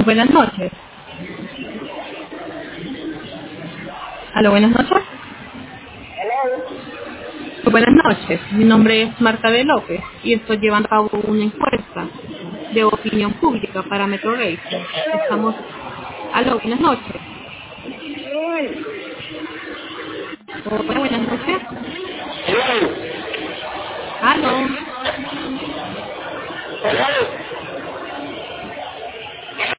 Buenas noches. Aló, buenas noches. Buenas noches. Mi nombre es Marta de López y estoy llevando a cabo una encuesta de opinión pública para Metro Racing. Estamos... Aló, buenas noches. Hola, buenas noches. Aló.